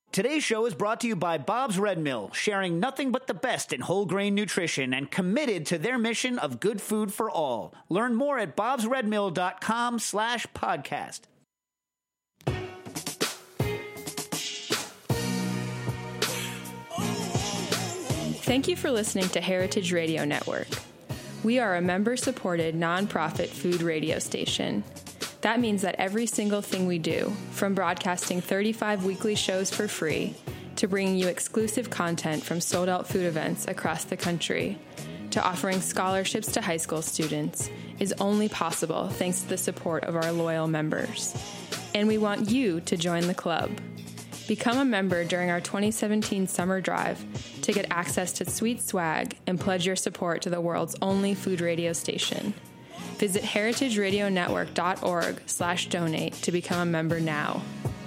Today's show is brought to you by Bob's Red Mill, sharing nothing but the best in whole grain nutrition and committed to their mission of good food for all. Learn more at bobsredmill.com/podcast. Thank you for listening to Heritage Radio Network. We are a member-supported, nonprofit food radio station. That means that every single thing we do, from broadcasting 35 weekly shows for free, to bringing you exclusive content from sold-out food events across the country, to offering scholarships to high school students, is only possible thanks to the support of our loyal members. And we want you to join the club. Become a member during our 2017 summer drive to get access to sweet swag and pledge your support to the world's only food radio station. Visit heritageradionetwork.org/donate to become a member now.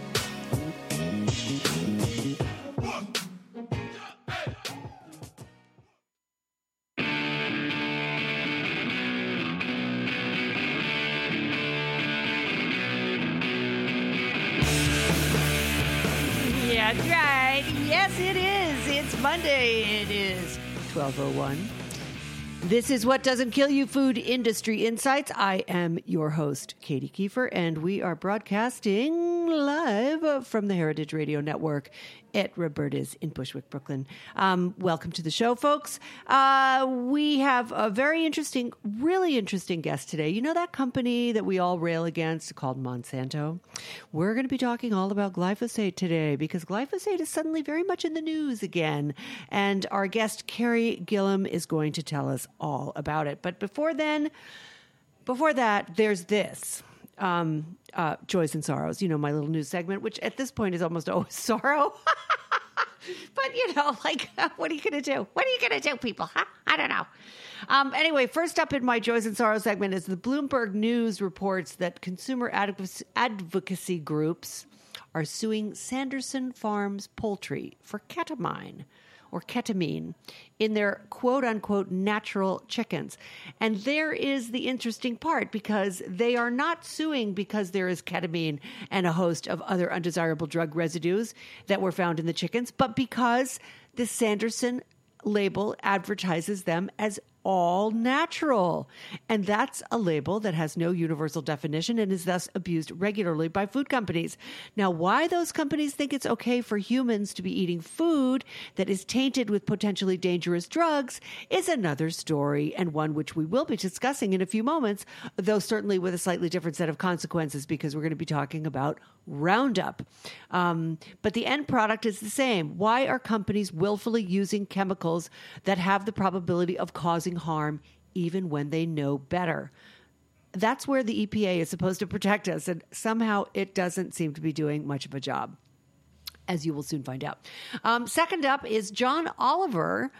That's right. Yes, it is. It's Monday. It is 12:01. This is What Doesn't Kill You, Food Industry Insights. I am your host, Katie Kiefer, and we are broadcasting live from the Heritage Radio Network at Roberta's in Bushwick, Brooklyn. Welcome to the show, folks. We have a very interesting, really interesting guest today. You know that company that we all rail against called Monsanto? We're going to be talking all about glyphosate today because glyphosate is suddenly very much in the news again. And our guest, Carrie Gillam, is going to tell us all about it. But before that, there's this. Joys and Sorrows, you know, my little news segment, which at this point is almost always sorrow. But, you know, like, what are you going to do? What are you going to do, people? Huh? I don't know. Anyway, first up in my Joys and Sorrows segment is the Bloomberg News reports that consumer advocacy groups are suing Sanderson Farms Poultry for ketamine in their quote-unquote natural chickens. And there is the interesting part, because they are not suing because there is ketamine and a host of other undesirable drug residues that were found in the chickens, but because the Sanderson label advertises them as all natural. And that's a label that has no universal definition and is thus abused regularly by food companies. Now, why those companies think it's okay for humans to be eating food that is tainted with potentially dangerous drugs is another story, and one which we will be discussing in a few moments, though certainly with a slightly different set of consequences, because we're going to be talking about Roundup. But the end product is the same. Why are companies willfully using chemicals that have the probability of causing harm even when they know better? That's where the EPA is supposed to protect us, and somehow it doesn't seem to be doing much of a job, as you will soon find out. Second up is John Oliver,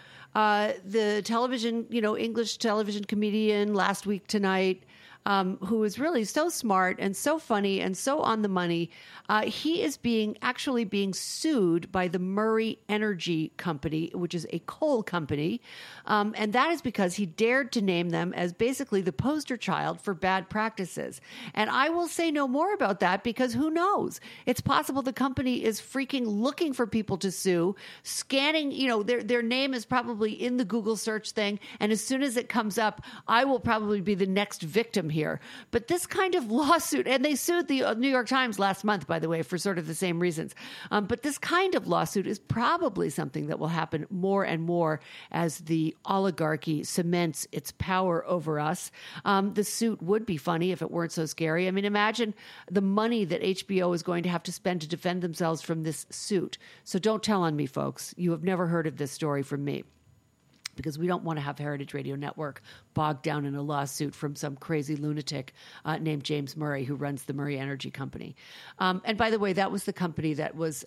the television, English television comedian, Last Week Tonight, who is really so smart and so funny and so on the money. He is actually being sued by the Murray Energy Company, which is a coal company. And that is because he dared to name them as basically the poster child for bad practices. And I will say no more about that, because who knows? It's possible the company is freaking looking for people to sue, scanning, their name is probably in the Google search thing. And as soon as it comes up, I will probably be the next victim here. But this kind of lawsuit, and they sued the New York Times last month, by the way, for sort of the same reasons. But this kind of lawsuit is probably something that will happen more and more as the oligarchy cements its power over us. The suit would be funny if it weren't so scary. I mean, imagine the money that HBO is going to have to spend to defend themselves from this suit. So don't tell on me, folks. You have never heard of this story from me, because we don't want to have Heritage Radio Network bogged down in a lawsuit from some crazy lunatic named James Murray, who runs the Murray Energy Company. And by the way, that was the company that was,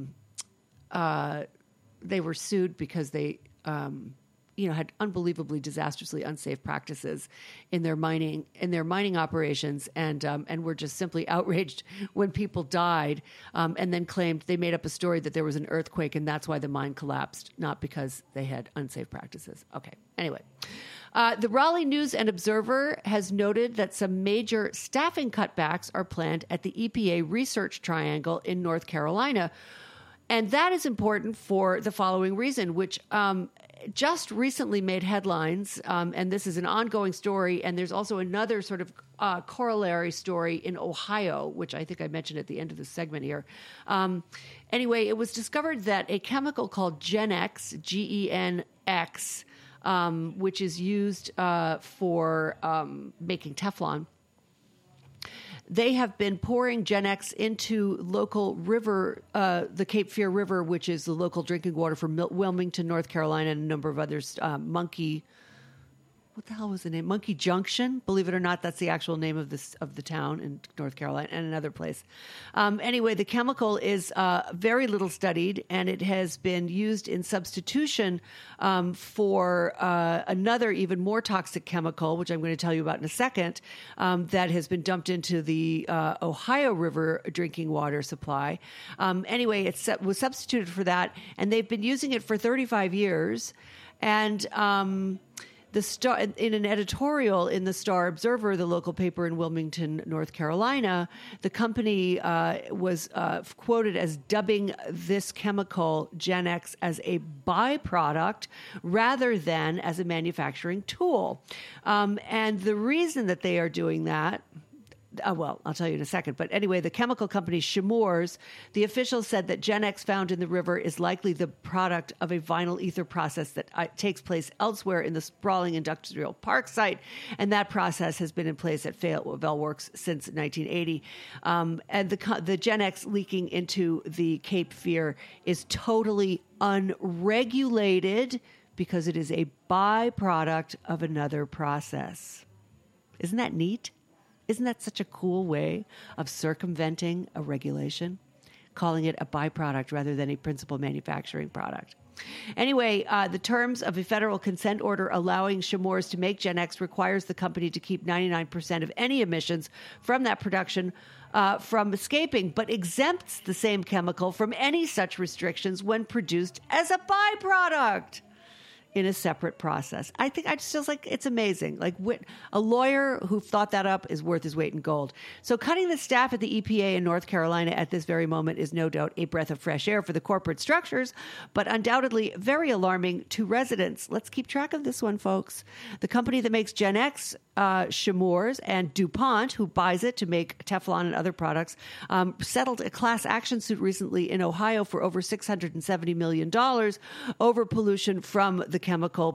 they were sued because they, had unbelievably disastrously unsafe practices in their mining operations, and were just simply outraged when people died, and then claimed they made up a story that there was an earthquake and that's why the mine collapsed, not because they had unsafe practices. Okay. Anyway, the Raleigh News and Observer has noted that some major staffing cutbacks are planned at the EPA Research Triangle in North Carolina. And that is important for the following reason, which just recently made headlines, and this is an ongoing story, and there's also another sort of corollary story in Ohio, which I think I mentioned at the end of the segment here. Anyway, it was discovered that a chemical called Genex, Genx, which is used for making Teflon, they have been pouring Genex into local river, the Cape Fear River, which is the local drinking water for Wilmington, North Carolina, and a number of others. What the hell was the name? Monkey Junction. Believe it or not, that's the actual name of the town in North Carolina and another place. Anyway, the chemical is very little studied, and it has been used in substitution for another even more toxic chemical, which I'm going to tell you about in a second, that has been dumped into the Ohio River drinking water supply. Anyway, it was substituted for that, and they've been using it for 35 years. And in an editorial in the Star Observer, the local paper in Wilmington, North Carolina, the company was quoted as dubbing this chemical Genex as a byproduct rather than as a manufacturing tool. And the reason that they are doing that, well, I'll tell you in a second. But anyway, the chemical company Chemours, the officials said that Genex found in the river is likely the product of a vinyl ether process that takes place elsewhere in the sprawling industrial park site. And that process has been in place at Fayetteville Works since 1980. And the Genex leaking into the Cape Fear is totally unregulated because it is a byproduct of another process. Isn't that neat? Isn't that such a cool way of circumventing a regulation? Calling it a byproduct rather than a principal manufacturing product. Anyway, the terms of a federal consent order allowing Chemours to make Genex requires the company to keep 99% of any emissions from that production from escaping, but exempts the same chemical from any such restrictions when produced as a byproduct in a separate process. I just feel like it's amazing. Like a lawyer who thought that up is worth his weight in gold. So cutting the staff at the EPA in North Carolina at this very moment is no doubt a breath of fresh air for the corporate structures, but undoubtedly very alarming to residents. Let's keep track of this one, folks. The company that makes Genex, Chemours, and DuPont, who buys it to make Teflon and other products, settled a class action suit recently in Ohio for over $670 million over pollution from the chemical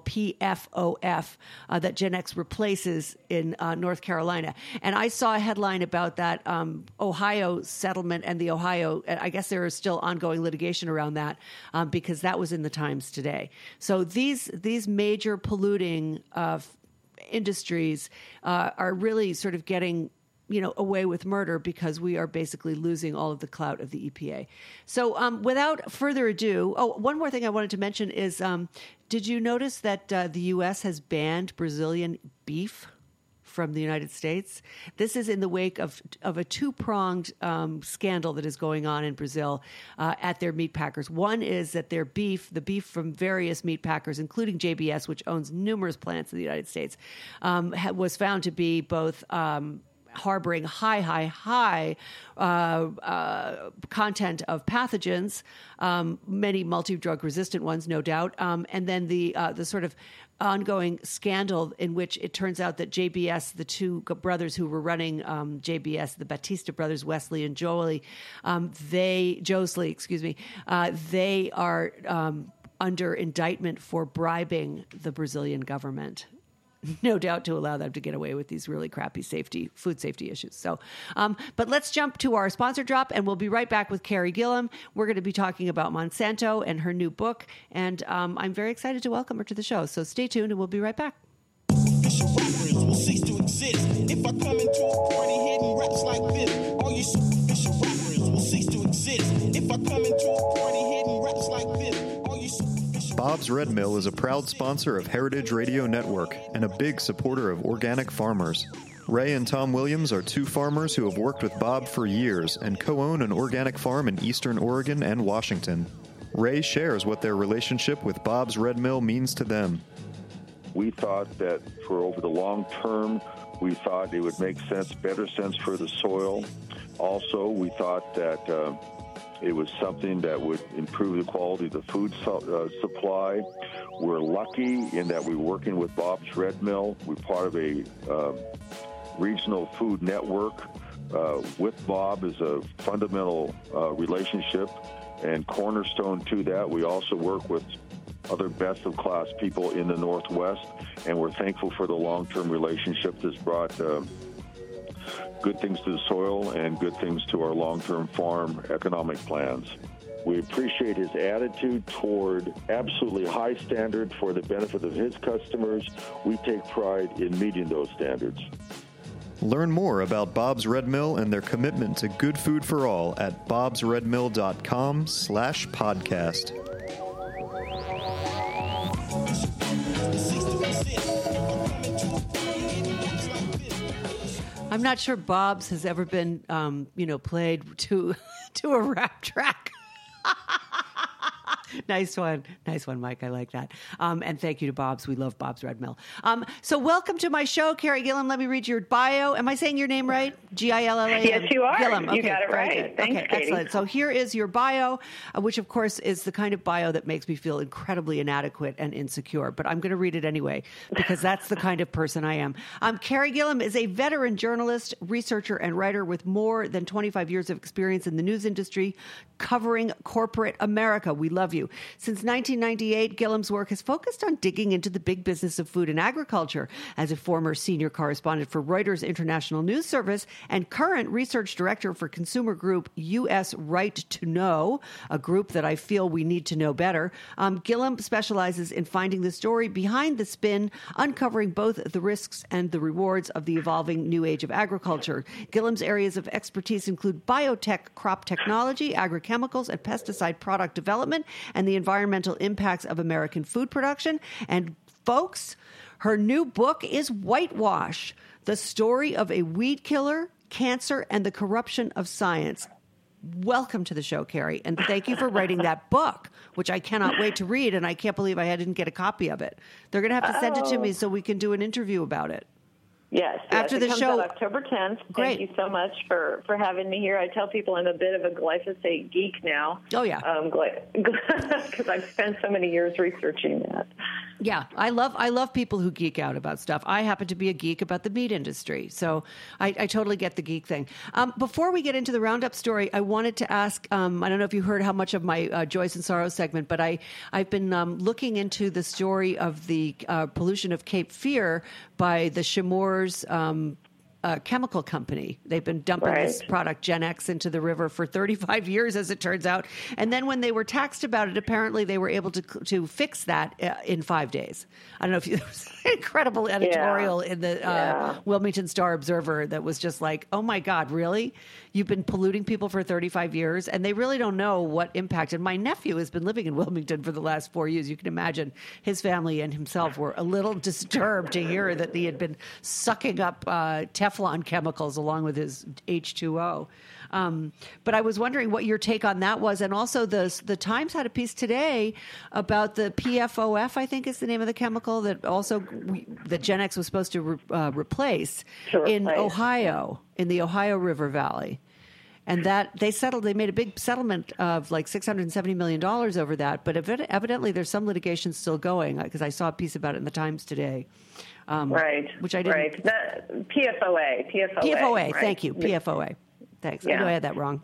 PFOF that Genex replaces in North Carolina. And I saw a headline about that Ohio settlement and the Ohio, I guess there is still ongoing litigation around that because that was in the Times today. So these major polluting industries are really sort of getting away with murder because we are basically losing all of the clout of the EPA. So without further ado, one more thing I wanted to mention is, did you notice that the U.S. has banned Brazilian beef from the United States? This is in the wake of a two-pronged scandal that is going on in Brazil at their meat packers. One is that the beef from various meat packers, including JBS, which owns numerous plants in the United States, was found to be both harboring high content of pathogens, many multi-drug resistant ones, no doubt, and then the sort of ongoing scandal in which it turns out that JBS, the two brothers who were running JBS, the Batista brothers, Wesley and Josley, they are under indictment for bribing the Brazilian government. No doubt to allow them to get away with these really crappy food safety issues. So, but let's jump to our sponsor drop, and we'll be right back with Carrie Gillum. We're going to be talking about Monsanto and her new book, and I'm very excited to welcome her to the show. So stay tuned, and we'll be right back. Superficial rappers will cease to exist. If I come into a party hitting raps like this, all you superficial rappers will cease to exist. If I come into a party hitting raps like this, all you superficial Bob's Red Mill is a proud sponsor of Heritage Radio Network and a big supporter of organic farmers. Ray and Tom Williams are two farmers who have worked with Bob for years and co-own an organic farm in eastern Oregon and Washington. Ray shares what their relationship with Bob's Red Mill means to them. We thought that for over the long term, we thought it would make better sense for the soil. Also, we thought that It was something that would improve the quality of the food supply. We're lucky in that we're working with Bob's Red Mill. We're part of a regional food network. With Bob is a fundamental relationship and cornerstone to that. We also work with other best-of-class people in the Northwest, and we're thankful for the long-term relationship that's brought good things to the soil and good things to our long-term farm economic plans. We appreciate his attitude toward absolutely high standard for the benefit of his customers. We take pride in meeting those standards. Learn more about Bob's Red Mill and their commitment to good food for all at bobsredmill.com/podcast. I'm not sure Bob's has ever been, played to a rap track. Nice one, Mike. I like that. And thank you to Bob's. We love Bob's Red Mill. So welcome to my show, Carrie Gillam. Let me read your bio. Am I saying your name right? Gillam. Yes, you are. Gillam. Okay, you got it right. Thanks, okay, Katie. Excellent. So here is your bio, which of course is the kind of bio that makes me feel incredibly inadequate and insecure. But I'm going to read it anyway because that's the kind of person I am. Carrie Gillam is a veteran journalist, researcher, and writer with more than 25 years of experience in the news industry, covering corporate America. We love you. Since 1998, Gillam's work has focused on digging into the big business of food and agriculture. As a former senior correspondent for Reuters International News Service and current research director for consumer group U.S. Right to Know, a group that I feel we need to know better, Gillam specializes in finding the story behind the spin, uncovering both the risks and the rewards of the evolving new age of agriculture. Gillam's areas of expertise include biotech, crop technology, agrochemicals, and pesticide product development, and the environmental impacts of American food production. And folks, her new book is Whitewash, the story of a weed killer, cancer, and the corruption of science. Welcome to the show, Carrie, and thank you for writing that book, which I cannot wait to read, and I can't believe I didn't get a copy of it. They're going to have to send it to me so we can do an interview about it. Yes. After the it comes show, out October 10th. Great. Thank you so much for having me here. I tell people I'm a bit of a glyphosate geek now. Oh, yeah. Because I've spent so many years researching that. Yeah, I love people who geek out about stuff. I happen to be a geek about the meat industry, so I totally get the geek thing. Before we get into the Roundup story, I wanted to ask, I don't know if you heard how much of my Joys and Sorrows segment, but I've been looking into the story of the pollution of Cape Fear by the Chemours chemical company. They've been dumping this product, Gen X, into the river for 35 years, as it turns out. And then when they were taxed about it, apparently they were able to fix that in 5 days. I don't know if there was an incredible editorial in the Wilmington Star-Observer that was just like, oh my God, really? You've been polluting people for 35 years? And they really don't know what impact. And my nephew has been living in Wilmington for the last 4 years. You can imagine his family and himself were a little disturbed to hear that he had been sucking up Teflon chemicals along with his H2O. But I was wondering what your take on that was. And also the Times had a piece today about the PFOF, I think is the name of the chemical that also that Gen X was supposed to replace in Ohio, in the Ohio River Valley. And that they made a big settlement of like $670 million over that. But evidently there's some litigation still going because I saw a piece about it in the Times today. Which I didn't. Right. The PFOA. PFOA. Right. Thank you. PFOA. Thanks. Yeah. I know I had that wrong.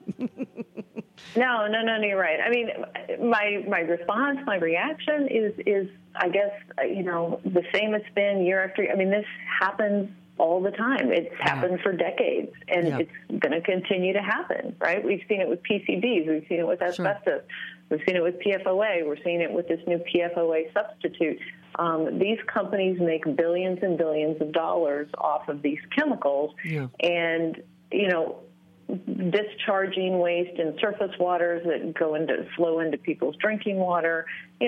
No, you're right. I mean, my response, my reaction is I guess, the same it's been year after year. I mean, this happens all the time. It's happened for decades, and it's going to continue to happen, right? We've seen it with PCBs. We've seen it with asbestos. Sure. We've seen it with PFOA. We're seeing it with this new PFOA substitute. These companies make billions and billions of dollars off of these chemicals, and, discharging waste in surface waters that flow into people's drinking water,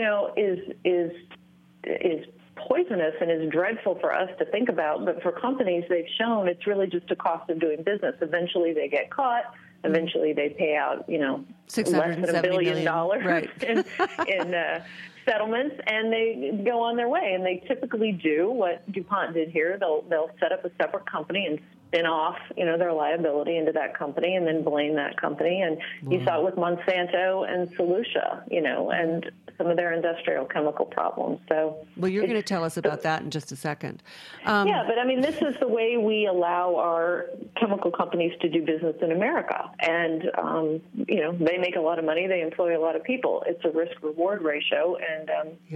is poisonous and is dreadful for us to think about. But for companies, they've shown it's really just a cost of doing business. Eventually they get caught. Eventually they pay out, less than $1 billion in settlements, and they go on their way. And they typically do what DuPont did here. They'll set up a separate company and spin off, their liability into that company and then blame that company. And you saw it with Monsanto and Solutia, and some of their industrial chemical problems. So, well, you're going to tell us about that in just a second. Yeah, but I mean, this is the way we allow our chemical companies to do business in America. And, they make a lot of money. They employ a lot of people. It's a risk-reward ratio. And,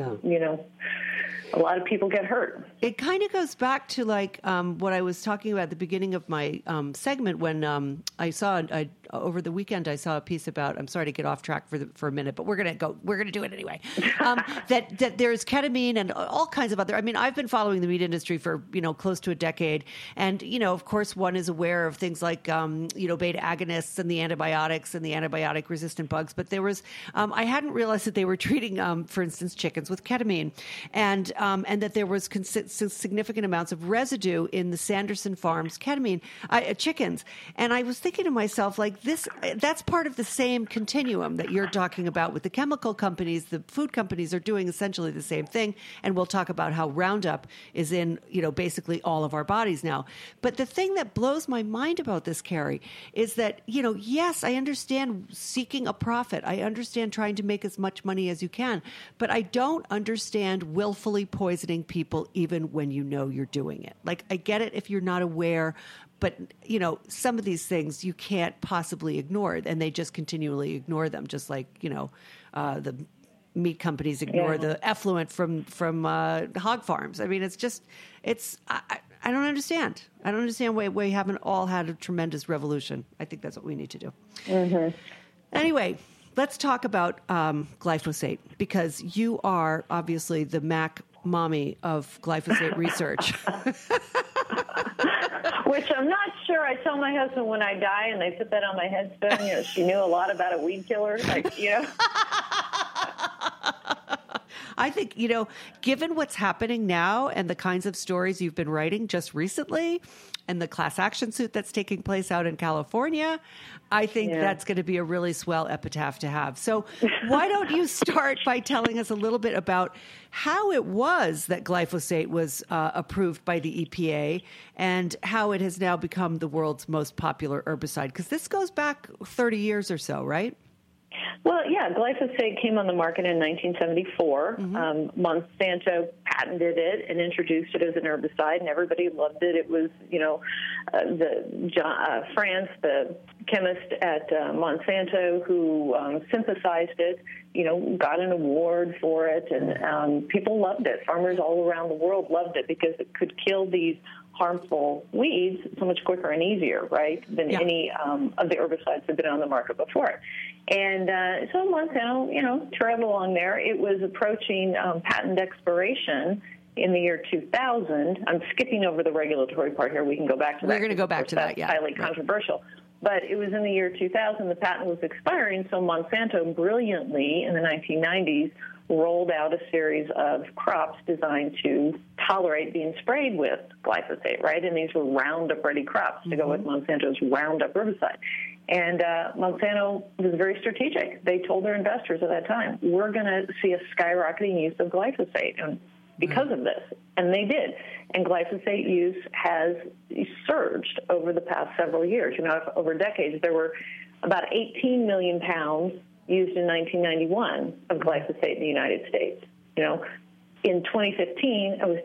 a lot of people get hurt. It kind of goes back to what I was talking about at the beginning of my segment when I saw over the weekend I saw a piece about. I'm sorry to get off track for a minute, but we're gonna do it anyway. That there's ketamine and all kinds of other. I mean, I've been following the meat industry for close to a decade, and of course one is aware of things like beta agonists and the antibiotics and the antibiotic resistant bugs. But there was I hadn't realized that they were treating, for instance, chickens with ketamine, and that there was significant amounts of residue in the Sanderson Farms ketamine chickens. And I was thinking to myself, that's part of the same continuum that you're talking about with the chemical companies. The food companies are doing essentially the same thing. And we'll talk about how Roundup is in, basically all of our bodies now. But the thing that blows my mind about this, Carrie, is that, yes, I understand seeking a profit. I understand trying to make as much money as you can. But I don't understand willfully poisoning people even when you're doing it. I get it if you're not aware, but some of these things you can't possibly ignore, and they just continually ignore them, just like the meat companies ignore the effluent from hog farms. I mean, I don't understand. I don't understand why we haven't all had a tremendous revolution. I think that's what we need to do. Mm-hmm. Anyway, let's talk about glyphosate, because you are obviously the Mac mommy of glyphosate research. Which I'm not sure. I tell my husband when I die and they put that on my headstone, she knew a lot about a weed killer. I think, given what's happening now and the kinds of stories you've been writing just recently and the class action suit that's taking place out in California, I think that's going to be a really swell epitaph to have. So why don't you start by telling us a little bit about how it was that glyphosate was approved by the EPA and how it has now become the world's most popular herbicide? Because this goes back 30 years or so, right? Well, yeah, glyphosate came on the market in 1974. Mm-hmm. Monsanto patented it and introduced it as an herbicide, and everybody loved it. It was, Franz, the chemist at Monsanto, who synthesized it, got an award for it, and people loved it. Farmers all around the world loved it because it could kill these harmful weeds so much quicker and easier, right, than any of the herbicides that had been on the market before it. And so Monsanto, trailed along there. It was approaching patent expiration in the year 2000. I'm skipping over the regulatory part here. We can go back to that. We're going to go back to that, highly controversial. But it was in the year 2000, the patent was expiring, so Monsanto brilliantly in the 1990s rolled out a series of crops designed to tolerate being sprayed with glyphosate, right? And these were Roundup-ready crops to go with Monsanto's Roundup herbicide. And Monsanto was very strategic. They told their investors at that time, we're going to see a skyrocketing use of glyphosate because of this. And they did. And glyphosate use has surged over the past several years. Over decades, there were about 18 million pounds used in 1991 of glyphosate in the United States. In 2015, it was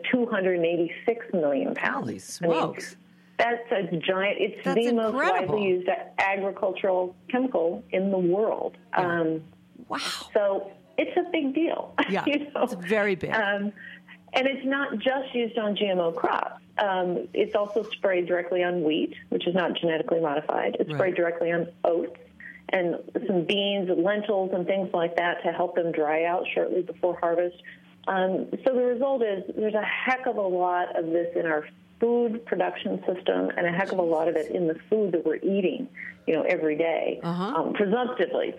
286 million pounds. Holy smokes. That's a giant. It's the incredible. Most widely used agricultural chemical in the world. Wow. So it's a big deal. Yeah, it's very big. And it's not just used on GMO crops. It's also sprayed directly on wheat, which is not genetically modified. It's sprayed directly on oats and some beans, lentils, and things like that to help them dry out shortly before harvest. So the result is there's a heck of a lot of this in our food production system and a heck of a lot of it in the food that we're eating, every day, presumptively,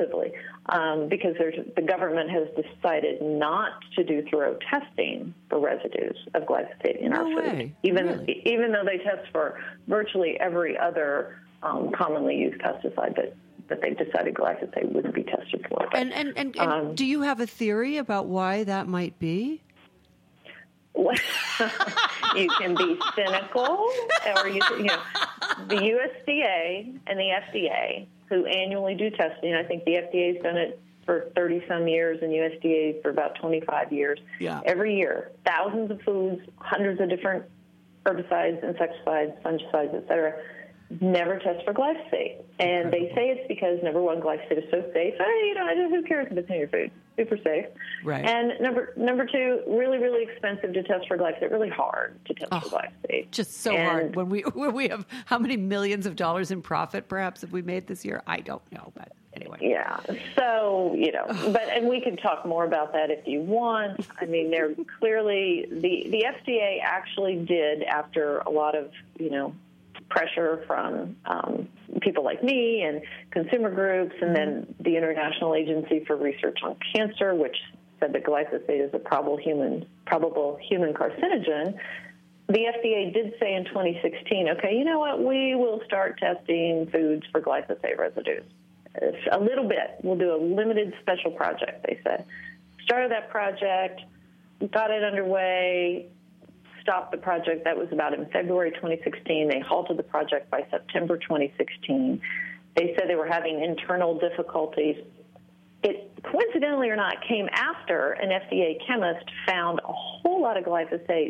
because the government has decided not to do thorough testing for residues of glyphosate in our food, even though they test for virtually every other commonly used pesticide that they've decided glyphosate wouldn't be tested for. But, and do you have a theory about why that might be? You can be cynical, or you know, the USDA and the FDA, who annually do testing. I think the FDA's done it for 30-some years and USDA for about 25 years. Yeah. Every year, thousands of foods, hundreds of different herbicides, insecticides, fungicides, et cetera, never test for glyphosate. And they say it's because, number one, glyphosate is so safe. Who cares if it's in your food? Super safe. Right. And number two, really, really expensive to test for glyphosate, really hard to test for glyphosate. Just so hard. When we have how many millions of dollars in profit, perhaps, have we made this year? I don't know, but anyway. Yeah. So, and we can talk more about that if you want. I mean, they're clearly, the FDA actually did, after a lot of, pressure from people like me and consumer groups, and then the International Agency for Research on Cancer, which said that glyphosate is a probable human carcinogen. The FDA did say in 2016, okay, you know what, we will start testing foods for glyphosate residues. A little bit. We'll do a limited special project, they said. Started that project, got it underway, stopped the project. That was about in February 2016. They halted the project by September 2016. They said they were having internal difficulties. It, coincidentally or not, came after an FDA chemist found a whole lot of glyphosate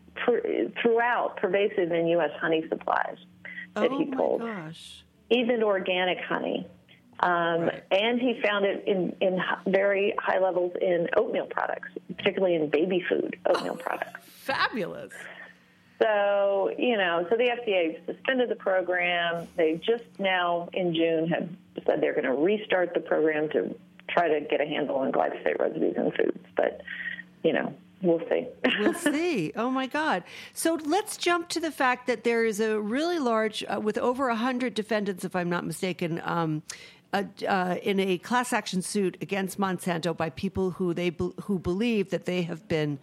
pervasive in U.S. honey supplies that he pulled. Oh, my gosh. Even organic honey. Right. And he found it in very high levels in oatmeal products, particularly in baby food oatmeal products. Fabulous. So, so the FDA suspended the program. They just now in June have said they're going to restart the program to try to get a handle on glyphosate residues in foods. But, we'll see. We'll see. Oh, my God. So let's jump to the fact that there is a really large, with over 100 defendants, if I'm not mistaken, in a class action suit against Monsanto by people who believe that they have been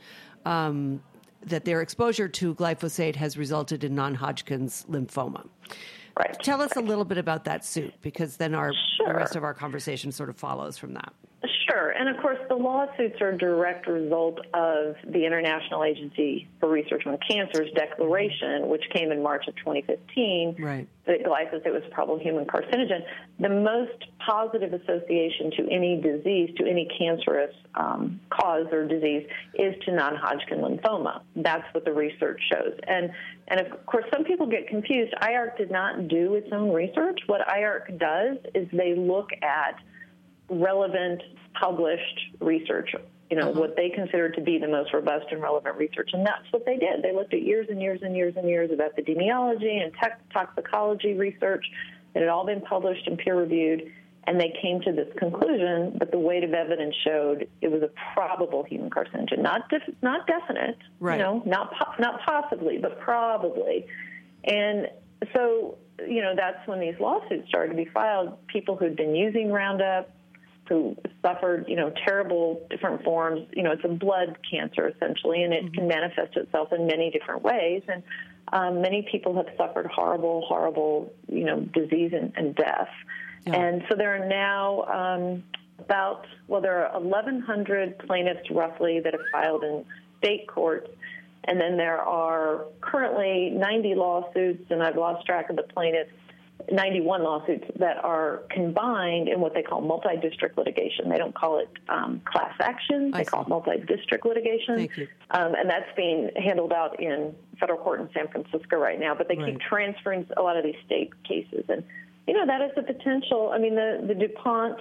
that their exposure to glyphosate has resulted in non-Hodgkin's lymphoma. Right. Tell us a little bit about that suit, because then the rest of our conversation sort of follows from that. Sure. And, of course, the lawsuits are a direct result of the International Agency for Research on Cancer's declaration, which came in March of 2015, right, that glyphosate was a probable human carcinogen. The most positive association to any disease, to any cancerous cause or disease, is to non-Hodgkin lymphoma. That's what the research shows. And of course, some people get confused. IARC did not do its own research. What IARC does is they look at relevant published research, what they consider to be the most robust and relevant research. And that's what they did. They looked at years and years and years and years of epidemiology and toxicology research that had all been published and peer-reviewed, and they came to this conclusion that the weight of evidence showed it was a probable human carcinogen, not definite, right, not possibly, but probably. And so, that's when these lawsuits started to be filed. People who'd been using Roundup, who suffered, terrible different forms. It's a blood cancer, essentially, and it can manifest itself in many different ways. And many people have suffered horrible, horrible, disease and death. Yeah. And so there are now there are 1,100 plaintiffs roughly that have filed in state courts. And then there are currently 90 lawsuits, and I've lost track of the plaintiffs, 91 lawsuits that are combined in what they call multi-district litigation. They don't call it class action. They call it multi-district litigation. Thank you. And that's being handled out in federal court in San Francisco right now. But they keep transferring a lot of these state cases. And, that is the potential. I mean, the DuPont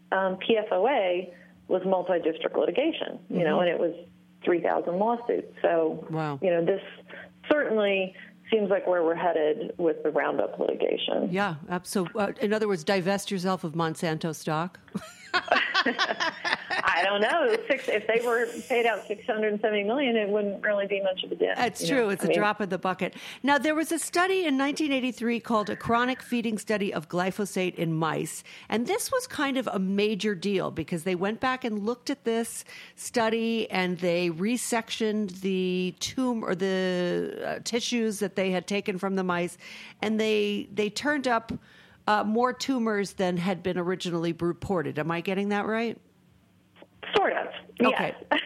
PFOA was multi-district litigation, and it was 3,000 lawsuits. So, wow. This certainly seems like where we're headed with the Roundup litigation. Yeah, so in other words, divest yourself of Monsanto stock. I don't know. If they were paid out $670 million, it wouldn't really be much of a dent. That's true. It's a drop in the bucket. Now, there was a study in 1983 called A Chronic Feeding Study of Glyphosate in Mice, and this was kind of a major deal because they went back and looked at this study and they resectioned the tissues that they had taken from the mice, and they turned up more tumors than had been originally reported. Am I getting that right? Sort of. Okay. Yes.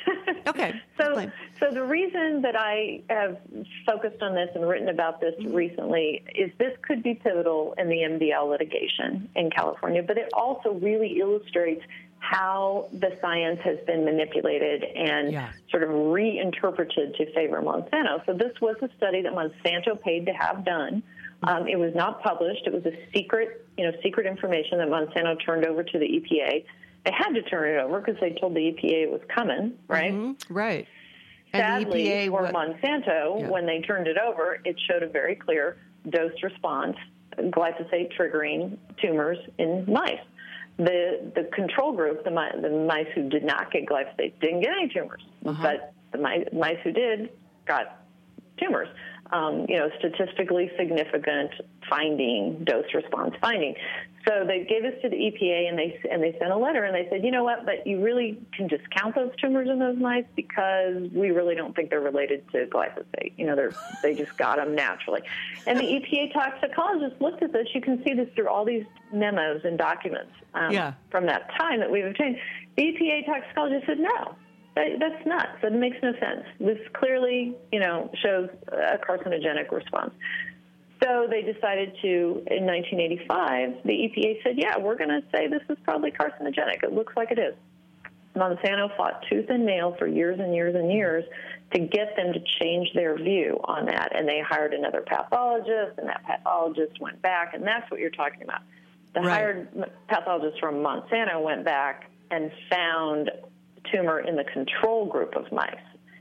Okay. So the reason that I have focused on this and written about this recently is this could be pivotal in the MDL litigation in California, but it also really illustrates how the science has been manipulated and sort of reinterpreted to favor Monsanto. So this was a study that Monsanto paid to have done. It was not published. It was a secret information that Monsanto turned over to the EPA. They had to turn it over because they told the EPA it was coming, right? Mm-hmm. Right. Sadly, and the EPA, for Monsanto, when they turned it over, it showed a very clear dose response, glyphosate triggering tumors in mice. The control group, the mice who did not get glyphosate, didn't get any tumors, but the mice who did got tumors. Statistically significant finding, dose response finding. So they gave this to the EPA, and they sent a letter, and they said, you know what, but you really can discount those tumors in those mice because we really don't think they're related to glyphosate. They just got them naturally. And the EPA toxicologist looked at this. You can see this through all these memos and documents from that time that we've obtained. The EPA toxicologist said, no. That's nuts. That makes no sense. This clearly, shows a carcinogenic response. So they decided to, in 1985, the EPA said, yeah, we're going to say this is probably carcinogenic. It looks like it is. Monsanto fought tooth and nail for years and years and years to get them to change their view on that. And they hired another pathologist, and that pathologist went back, and that's what you're talking about. The hired pathologist from Monsanto went back and found tumor in the control group of mice.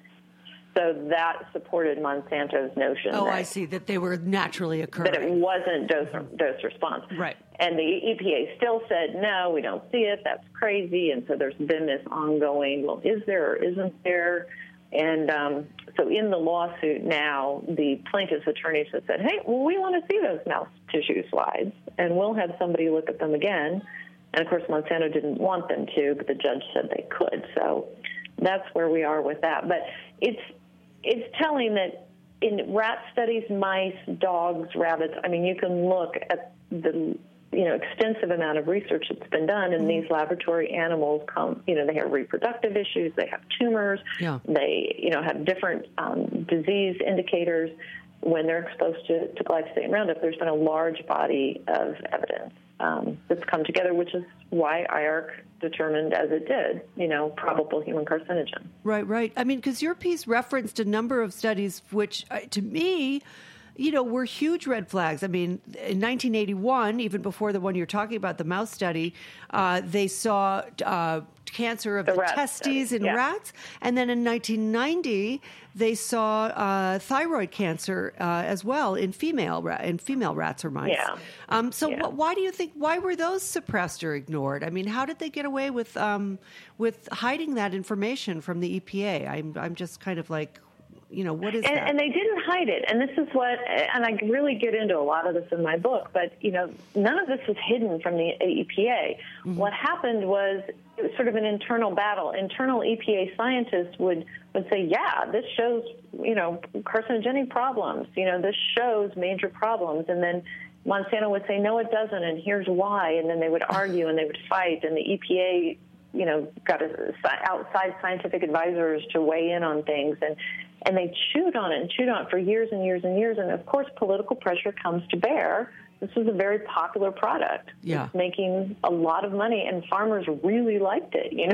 So that supported Monsanto's notion I see, that they were naturally occurring. That it wasn't dose response. Right. And the EPA still said, no, we don't see it. That's crazy. And so there's been this ongoing, well, is there or isn't there? And so in the lawsuit now, the plaintiff's attorneys have said, hey, well, we want to see those mouse tissue slides, and we'll have somebody look at them again. And, of course, Monsanto didn't want them to, but the judge said they could. So that's where we are with that. But it's telling that in rat studies, mice, dogs, rabbits, I mean, you can look at the extensive amount of research that's been done, and these laboratory animals they have reproductive issues, they have tumors, they, have different disease indicators when they're exposed to glyphosate and Roundup. There's been a large body of evidence that's come together, which is why IARC determined as it did, probable human carcinogen. Right. I mean, because your piece referenced a number of studies which, to me, were huge red flags. I mean, in 1981, even before the one you're talking about, the mouse study, they saw cancer of the testes in rats. And then in 1990, they saw thyroid cancer as well in female rats or mice. Why do you think, why were those suppressed or ignored? I mean, how did they get away with hiding that information from the EPA? I'm just kind of like, what is that? And they didn't hide it. And this is and I really get into a lot of this in my book, but, none of this was hidden from the EPA. Mm-hmm. What happened was it was sort of an internal battle. Internal EPA scientists would say, yeah, this shows, carcinogenic problems. This shows major problems. And then Monsanto would say, no, it doesn't, and here's why. And then they would argue and they would fight, and the EPA, got outside scientific advisors to weigh in on things. And they chewed on it for years and years and years. And, of course, political pressure comes to bear. This was a very popular product. Yeah. It's making a lot of money, and farmers really liked it, in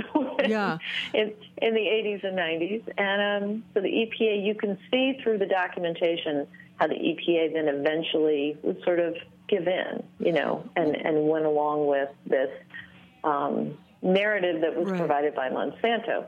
the 80s and 90s. And so the EPA, you can see through the documentation how the EPA then eventually would sort of give in, and went along with this narrative that was provided by Monsanto.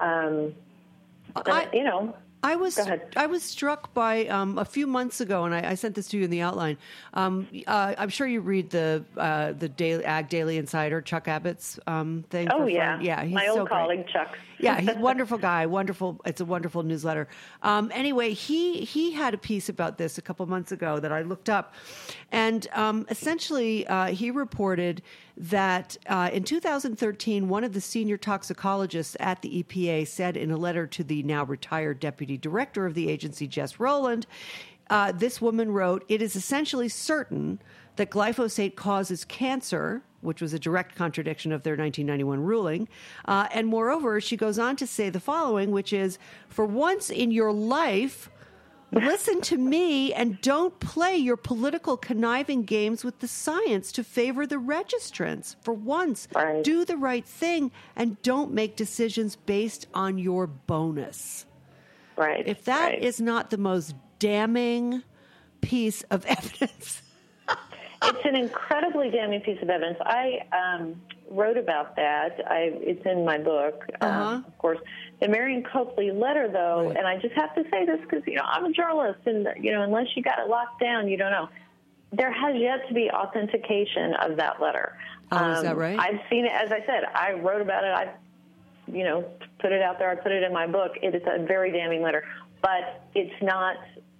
I was struck by a few months ago, and I sent this to you in the outline. I'm sure you read the Ag Daily Insider, Chuck Abbott's thing. Oh, yeah. He's my old colleague, Chuck. Yeah, he's a wonderful guy. Wonderful. It's a wonderful newsletter. Anyway, he had a piece about this a couple months ago that I looked up, and essentially he reported that in 2013, one of the senior toxicologists at the EPA said in a letter to the now retired deputy director of the agency, Jess Rowland, this woman wrote, "It is essentially certain that glyphosate causes cancer which was a direct contradiction of their 1991 ruling. And moreover, she goes on to say the following, which is, for once in your life, listen to me and don't play your political conniving games with the science to favor the registrants. For once, do the right thing and don't make decisions based on your bonus. Right. If that is not the most damning piece of evidence. It's an incredibly damning piece of evidence. I wrote about that. It's in my book, of course. The Marion Copley letter, though, and I just have to say this because, I'm a journalist, and, unless you got it locked down, you don't know. There has yet to be authentication of that letter. Is that right? I've seen it. As I said, I wrote about it. I put it out there. I put it in my book. It is a very damning letter. But it's not,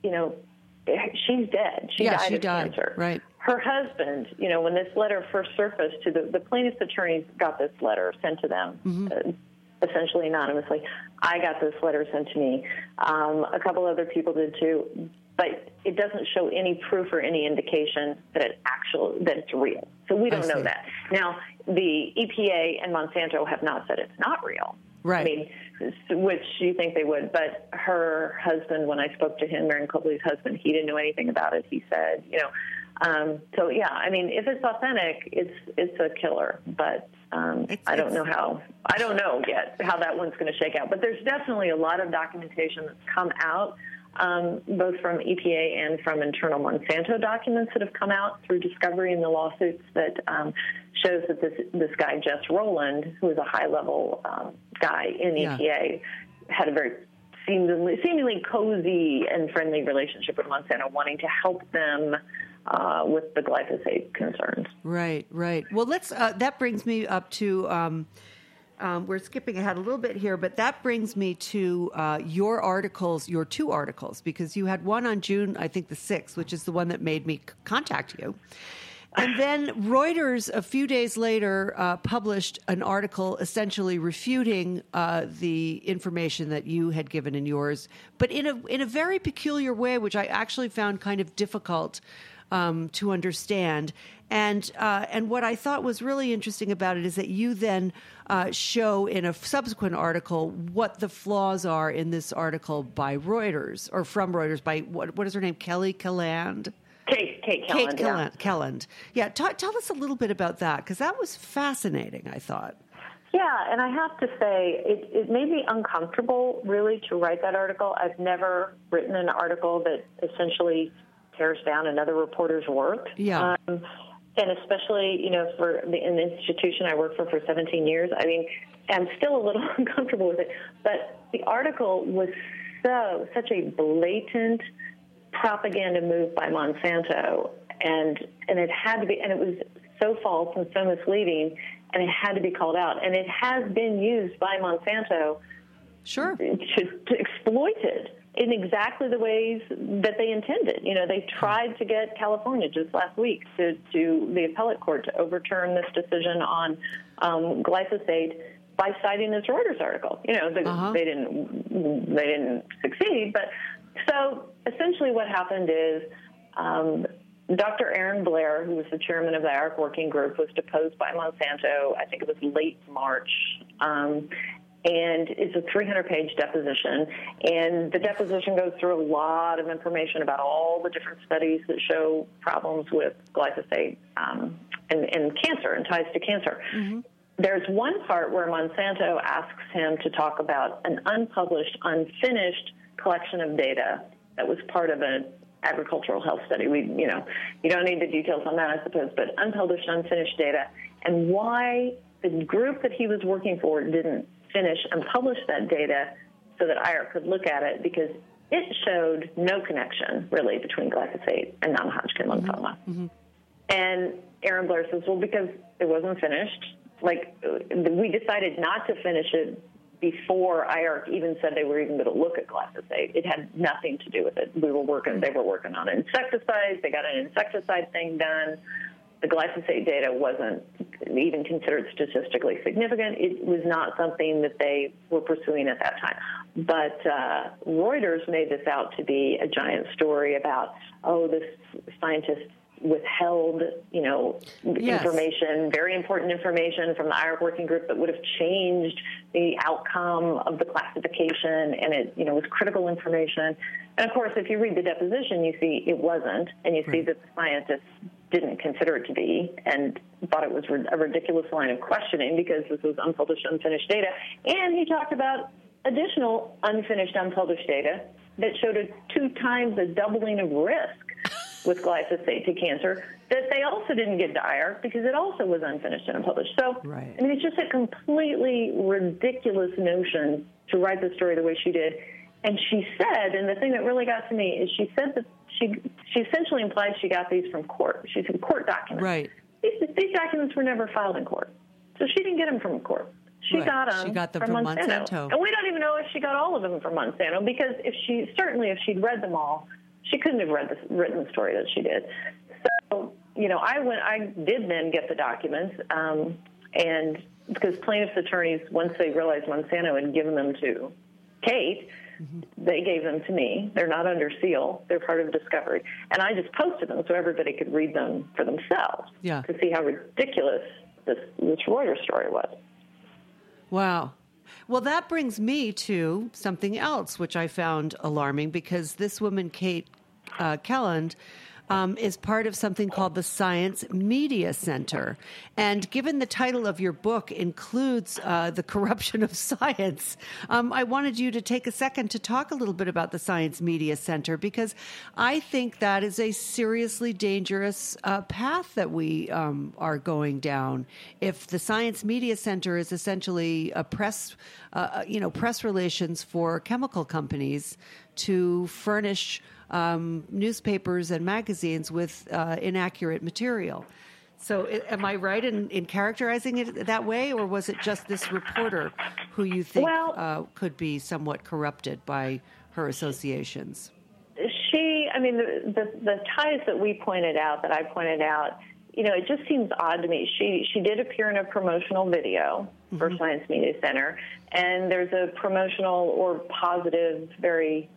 she's dead. She died of cancer. Right. Her husband, when this letter first surfaced to the plaintiff's attorneys got this letter sent to them, essentially anonymously. I got this letter sent to me. A couple other people did too. But it doesn't show any proof or any indication that it's real. So we don't know that. Now, the EPA and Monsanto have not said it's not real. Right. I mean, which you think they would. But her husband, when I spoke to him, Marion Copley's husband, he didn't know anything about it. He said, so yeah, I mean, if it's authentic, it's a killer. But I don't know yet how that one's going to shake out. But there's definitely a lot of documentation that's come out, both from EPA and from internal Monsanto documents that have come out through discovery in the lawsuits that shows that this guy, Jess Rowland, who is a high-level guy in EPA, had a very seemingly cozy and friendly relationship with Monsanto, wanting to help them with the glyphosate concerns. Right. Well, that brings me up to, we're skipping ahead a little bit here, but that brings me to your two articles, because you had one on June, I think the 6th, which is the one that made me contact you. And then Reuters, a few days later, published an article essentially refuting the information that you had given in yours, but in a very peculiar way, which I actually found kind of difficult to understand. And what I thought was really interesting about it is that you then show in a subsequent article what the flaws are in this article by Reuters, or from Reuters, by what is her name? Kelly Kelland? Kate Kelland. Yeah, tell us a little bit about that, because that was fascinating, I thought. Yeah, and I have to say, it made me uncomfortable, really, to write that article. I've never written an article that essentially tears down another reporter's work. Yeah. And especially, for an institution I worked for 17 years, I mean, I'm still a little uncomfortable with it. But the article was such a blatant propaganda move by Monsanto, and it had to be, and it was so false and so misleading, and it had to be called out. And it has been used by Monsanto to exploit it in exactly the ways that they intended. They tried to get California just last week to the appellate court to overturn this decision on glyphosate by citing this Reuters article. They didn't succeed, but so essentially what happened is Dr. Aaron Blair, who was the chairman of the IARC working group, was deposed by Monsanto. I think it was late March. And it's a 300-page deposition. And the deposition goes through a lot of information about all the different studies that show problems with glyphosate and cancer and ties to cancer. Mm-hmm. There's one part where Monsanto asks him to talk about an unpublished, unfinished collection of data that was part of an agricultural health study. You don't need the details on that, I suppose, but unpublished, unfinished data, and why the group that he was working for didn't finish and publish that data so that IARC could look at it, because it showed no connection, really, between glyphosate and non-Hodgkin lymphoma. Mm-hmm. And Aaron Blair says, well, because it wasn't finished, we decided not to finish it before IARC even said they were even going to look at glyphosate. It had nothing to do with it. They were working on insecticides. They got an insecticide thing done. The glyphosate data wasn't even considered statistically significant. It was not something that they were pursuing at that time. But Reuters made this out to be a giant story about, this scientist withheld, information, very important information from the IARC working group that would have changed the outcome of the classification, and it, was critical information. And of course, if you read the deposition, you see it wasn't, and you see that the scientists didn't consider it to be and thought it was a ridiculous line of questioning because this was unpublished, unfinished data. And he talked about additional unfinished, unpublished data that showed a 2 times a doubling of risk with glyphosate to cancer that they also didn't get to IARC because it also was unfinished and unpublished. So, right. I mean, it's just a completely ridiculous notion to write the story the way she did. And she said, and the thing that really got to me is she said that she essentially implied she got these from court. She said court documents. Right. These documents were never filed in court. So she didn't get them from court. She got them from Monsanto. And we don't even know if she got all of them from Monsanto because if she'd read them all, she couldn't have written the story that she did. So, I did then get the documents, and because plaintiffs' attorneys, once they realized Monsanto had given them to Kate, they gave them to me. They're not under seal. They're part of discovery. And I just posted them so everybody could read them for themselves to see how ridiculous this Reuters story was. Wow. Well, that brings me to something else, which I found alarming, because this woman, Kate Kelland, is part of something called the Science Media Center. And given the title of your book includes the corruption of science, I wanted you to take a second to talk a little bit about the Science Media Center, because I think that is a seriously dangerous path that we are going down. If the Science Media Center is essentially a press relations for chemical companies to furnish newspapers and magazines with inaccurate material. So am I right in characterizing it that way, or was it just this reporter who you think could be somewhat corrupted by her associations? The ties that I pointed out, it just seems odd to me. She did appear in a promotional video for Science Media Center, and there's a promotional or positive, very,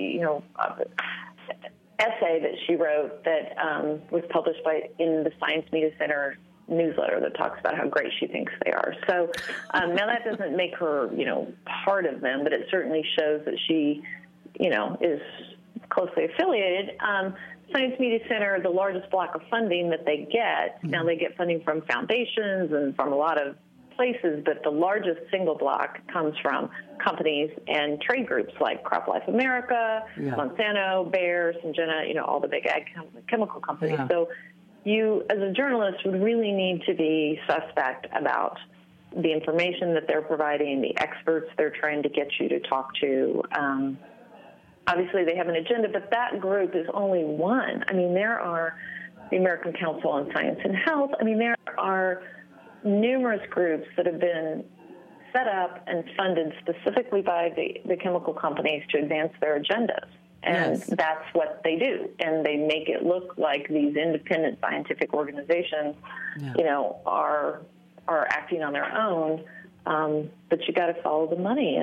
essay that she wrote that was published in the Science Media Center newsletter that talks about how great she thinks they are. So now that doesn't make her, part of them, but it certainly shows that she, is closely affiliated. Science Media Center, the largest block of funding that they get, now they get funding from foundations and from a lot of places, but the largest single block comes from companies and trade groups like CropLife America, Monsanto, Bayer, Syngenta, all the big ag chemical companies. Yeah. So you, as a journalist, would really need to be suspect about the information that they're providing, the experts they're trying to get you to talk to. Obviously, they have an agenda, but that group is only one. I mean, there are the American Council on Science and Health. I mean, there are numerous groups that have been set up and funded specifically by the chemical companies to advance their agendas. And that's what they do. And they make it look like these independent scientific organizations, are acting on their own. But you got to follow the money.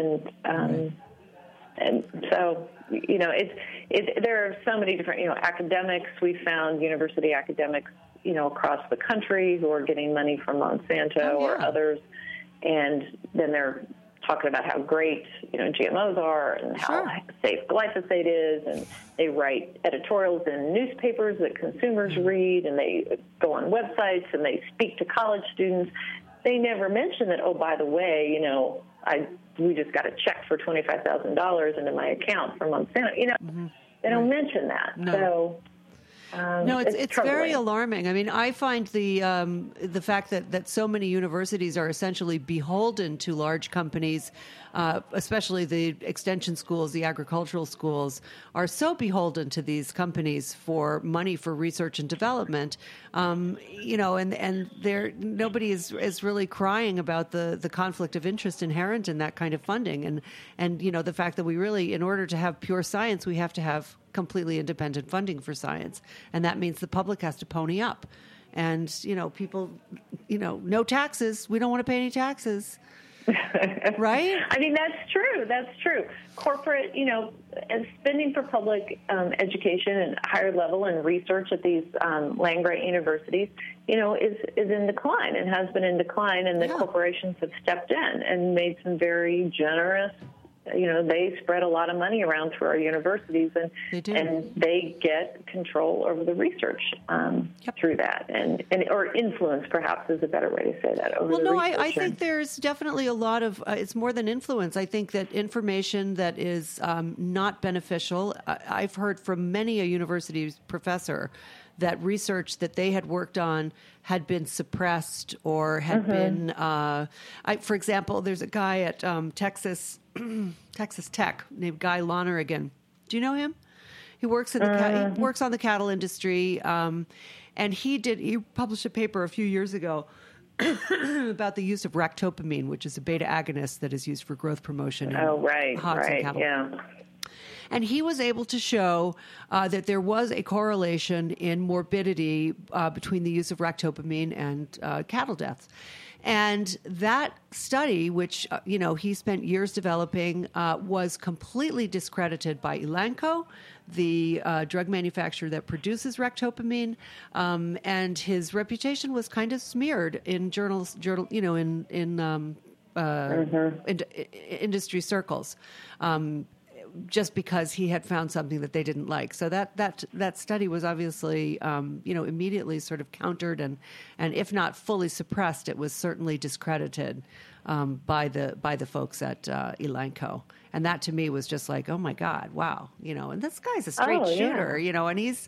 And so, there are so many different, academics. We found university academics, across the country who are getting money from Monsanto or others. And then they're talking about how great, GMOs are and how safe glyphosate is. And they write editorials in newspapers that consumers read, and they go on websites and they speak to college students. They never mention that, oh, by the way, we just got a check for $25,000 into my account from Monsanto. They don't mention that. No. So, it's very alarming. I mean, I find the fact that so many universities are essentially beholden to large companies, especially the extension schools, the agricultural schools, are so beholden to these companies for money for research and development. And nobody is really crying about the conflict of interest inherent in that kind of funding, and the fact that we really, in order to have pure science, we have to have completely independent funding for science. And that means the public has to pony up. And, people, no taxes. We don't want to pay any taxes. Right? I mean, that's true. That's true. Corporate, and spending for public education and higher level and research at these land-grant universities, is in decline and has been in decline. And the corporations have stepped in and made some very generous. They spread a lot of money around through our universities, and they get control over the research through that, or influence, perhaps, is a better way to say that. I think there's definitely a lot of. It's more than influence. I think that information that is not beneficial. I've heard from many a university professor that research that they had worked on had been suppressed or had been. For example, there's a guy at Texas Tech named Guy Lonergan. Do you know him? He works in he works on the cattle industry, and he published a paper a few years ago about the use of ractopamine, which is a beta agonist that is used for growth promotion in hogs and cattle. Yeah. And he was able to show that there was a correlation in morbidity between the use of ractopamine and cattle deaths. And that study, which, he spent years developing, was completely discredited by Elanco, the drug manufacturer that produces ractopamine, and his reputation was kind of smeared in industry circles. Just because he had found something that they didn't like. So that study was obviously, immediately sort of countered and if not fully suppressed, it was certainly discredited by the folks at Elanco. And that to me was just like, oh my God, wow, and this guy's a straight shooter, and he's,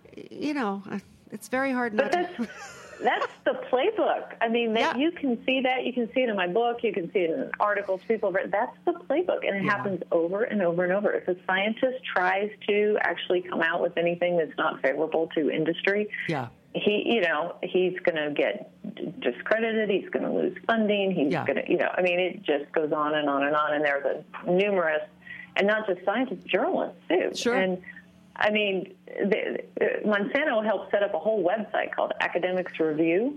it's very hard not to. That's the playbook. I mean, you can see that. You can see it in my book. You can see it in articles people have written. That's the playbook, and it happens over and over and over. If a scientist tries to actually come out with anything that's not favorable to industry, he's going to get discredited. He's going to lose funding. He's going to, it just goes on and on and on. And there's numerous, and not just scientists, journalists too. Sure. And I mean, Monsanto helped set up a whole website called Academics Review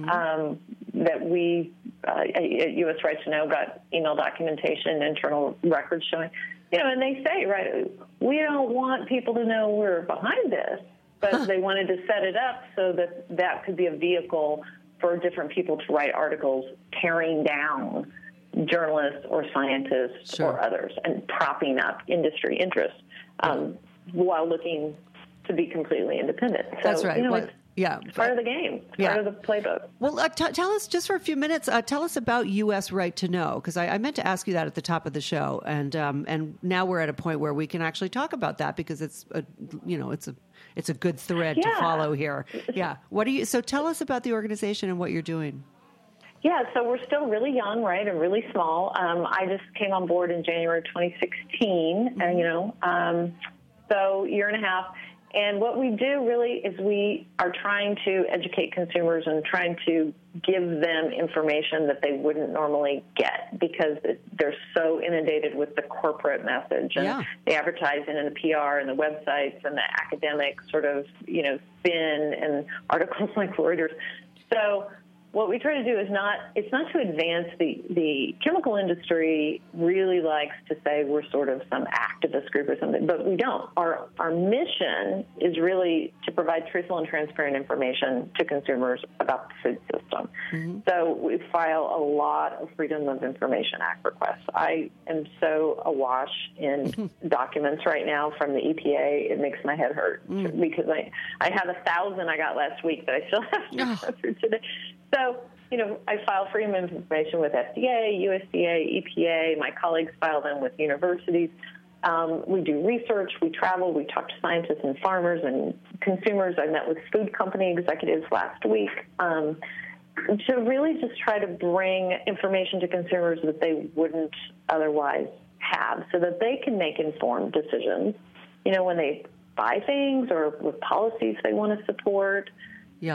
that we at U.S. Right to Know got email documentation, internal records showing, and they say, right, we don't want people to know we're behind this, but they wanted to set it up so that could be a vehicle for different people to write articles tearing down journalists or scientists or others and propping up industry interests. While looking to be completely independent. So, that's right. It's part of the game. It's part of the playbook. Well, tell us, just for a few minutes, tell us about U.S. Right to Know, because I meant to ask you that at the top of the show, and now we're at a point where we can actually talk about that because it's a good thread to follow here. Yeah. So tell us about the organization and what you're doing. Yeah, so we're still really young, right, and really small. I just came on board in January 2016, and so year and a half. And what we do really is we are trying to educate consumers and trying to give them information that they wouldn't normally get because they're so inundated with the corporate message and the advertising and the PR and the websites and the academic sort of, spin and articles like Reuters. So what we try to do is it's not to advance the chemical industry really likes to say we're sort of some activist group or something, but we don't. Our mission is really to provide truthful and transparent information to consumers about the food system. Mm-hmm. So we file a lot of Freedom of Information Act requests. I am so awash in documents right now from the EPA, it makes my head hurt because I have 1,000 I got last week that I still have to go through today. So, I file freedom of information with FDA, USDA, EPA. My colleagues file them with universities. We do research. We travel. We talk to scientists and farmers and consumers. I met with food company executives last week to really just try to bring information to consumers that they wouldn't otherwise have so that they can make informed decisions, when they buy things or with policies they want to support. Yeah.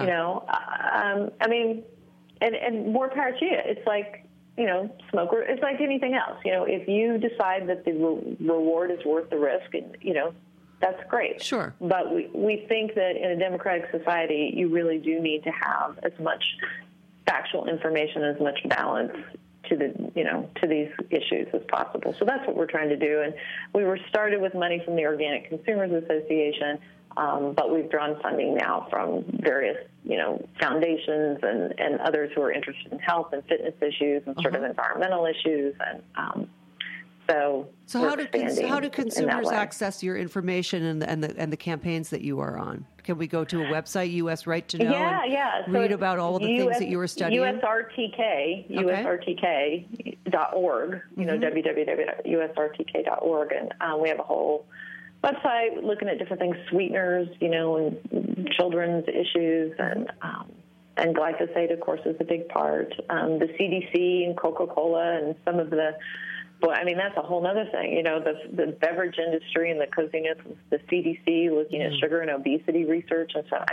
And more power to you. It's like, smoker. It's like anything else. If you decide that the reward is worth the risk, and that's great. Sure. But we think that in a democratic society, you really do need to have as much factual information, as much balance to these issues as possible. So that's what we're trying to do. And we were started with money from the Organic Consumers Association, but we've drawn funding now from various, foundations and others who are interested in health and fitness issues and sort of environmental issues. And so how do consumers access your information and the campaigns that you are on? Can we go to a website, US Right to Know, and read about all the things that you were studying? USRTK, USRTK.org, www.usrtk.org. And we have a whole website looking at different things, sweeteners, and children's issues, and glyphosate, of course, is a big part. The CDC and Coca-Cola and some of the that's a whole other thing. The beverage industry and the coziness, the CDC looking at sugar and obesity research and stuff.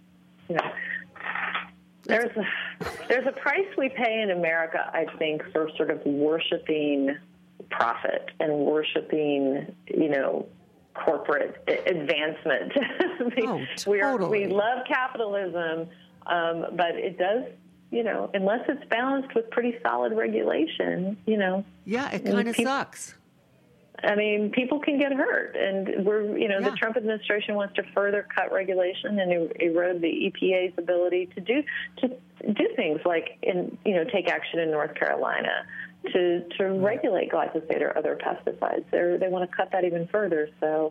There's a price we pay in America, I think, for sort of worshiping profit and worshiping, corporate advancement. Totally. We love capitalism, but it does. Unless it's balanced with pretty solid regulation, Yeah, it kind of sucks. People can get hurt, and the Trump administration wants to further cut regulation and erode the EPA's ability to do things like take action in North Carolina to regulate glyphosate or other pesticides. They want to cut that even further. So,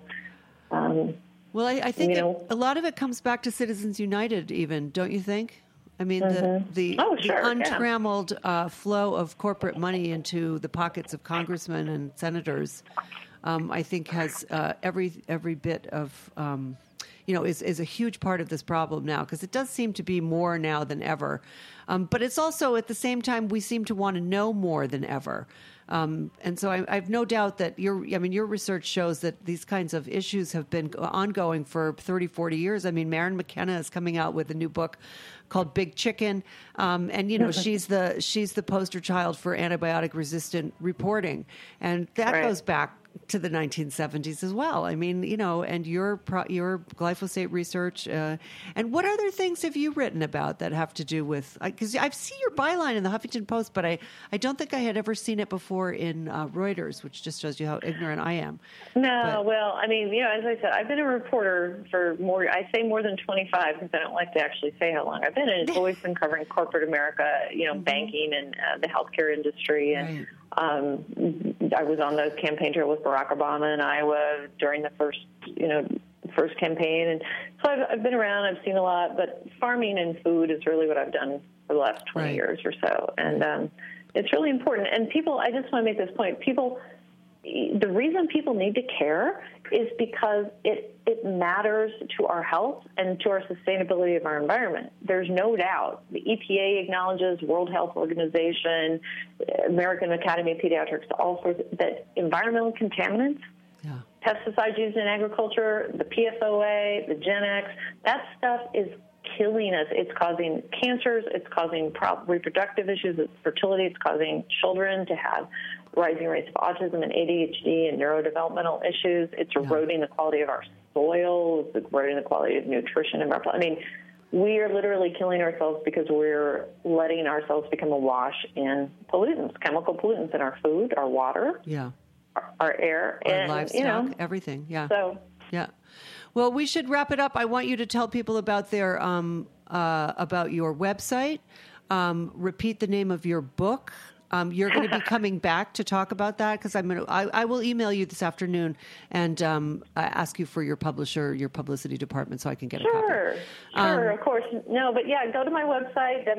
well, I think a lot of it comes back to Citizens United, even, don't you think? The untrammeled flow of corporate money into the pockets of congressmen and senators, I think, has every bit of, is a huge part of this problem now, because it does seem to be more now than ever. But it's also, at the same time, we seem to want to know more than ever. And so I've no doubt that your research shows that these kinds of issues have been ongoing for 30, 40 years. Maren McKenna is coming out with a new book called Big Chicken. And she's the poster child for antibiotic resistant reporting. And that goes back to the 1970s as well. And your glyphosate research. And what other things have you written about that have to do with, because I've seen your byline in the Huffington Post, but I don't think I had ever seen it before in Reuters, which just shows you how ignorant I am. No, well, as I said, I've been a reporter for more than 25, because I don't like to actually say how long I've been, and it's always been covering corporate America, banking and the healthcare industry. And I was on the campaign trail with Barack Obama in Iowa during the first campaign. And so I've been around, I've seen a lot, but farming and food is really what I've done for the last 20 years or so. And it's really important. And I just want to make this point, the reason people need to care is because it matters to our health and to our sustainability of our environment. There's no doubt. The EPA acknowledges, World Health Organization, American Academy of Pediatrics, all sorts, that environmental contaminants, pesticides used in agriculture, the PFOA, the Gen X, that stuff is killing us. It's causing cancers. It's causing reproductive issues. It's fertility. It's causing children to have rising rates of autism and ADHD and neurodevelopmental issues. It's eroding the quality of our soil. It's eroding the quality of nutrition in our planet. We are literally killing ourselves because we're letting ourselves become awash in pollutants, chemical pollutants in our food, our water, our air, our livestock, everything. Well, we should wrap it up. I want you to tell people about their about your website. Repeat the name of your book. You're going to be coming back to talk about that, because I will email you this afternoon and ask you for your publisher, your publicity department, so I can get a copy. Sure, of course. No, but go to my website,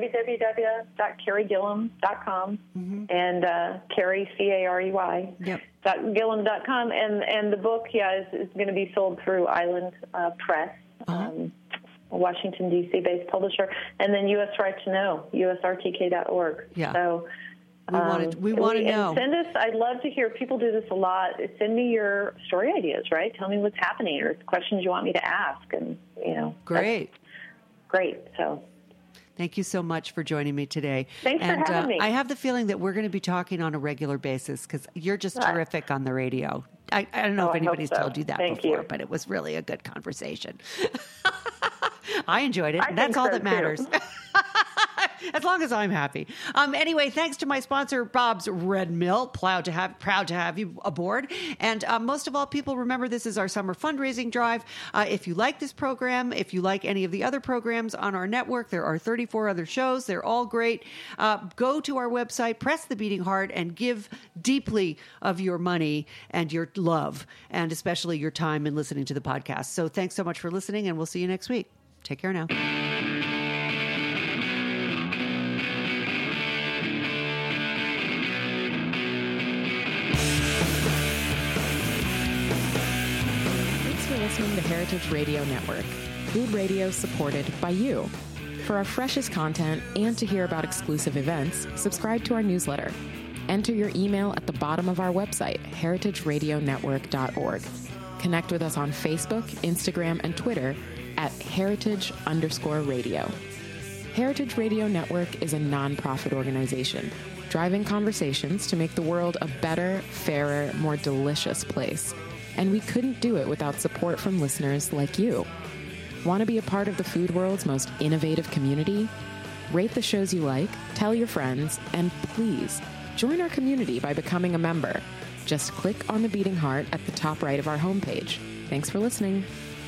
www.carrygillam.com, and Carrie, C-A-R-E-Y, .gillam.com, and the book, is going to be sold through Island Press. A Washington, D.C. based publisher, and then US Right to Know, usrtk.org. So we want to know. Send us. I'd love to hear. People do this a lot. Send me your story ideas. Right. Tell me what's happening or questions you want me to ask. And great. So. Thank you so much for joining me today. Thanks for having me. I have the feeling that we're going to be talking on a regular basis, because you're just terrific on the radio. I don't know if anybody's told you that before, but it was really a good conversation. I enjoyed it. And that's all that matters. As long as I'm happy. Anyway, thanks to my sponsor, Bob's Red Mill. Proud to have you aboard. And most of all, people, remember this is our summer fundraising drive. If you like this program, if you like any of the other programs on our network, there are 34 other shows. They're all great. Go to our website, press the beating heart, and give deeply of your money and your love, and especially your time in listening to the podcast. So thanks so much for listening, and we'll see you next week. Take care now. Listening to Heritage Radio Network, food radio supported by you. For our freshest content and to hear about exclusive events, subscribe to our newsletter. Enter your email at the bottom of our website, heritageradionetwork.org. Connect with us on Facebook, Instagram, and Twitter at heritage_radio. Heritage Radio Network is a nonprofit organization driving conversations to make the world a better, fairer, more delicious place. And we couldn't do it without support from listeners like you. Want to be a part of the food world's most innovative community? Rate the shows you like, tell your friends, and please join our community by becoming a member. Just click on the beating heart at the top right of our homepage. Thanks for listening.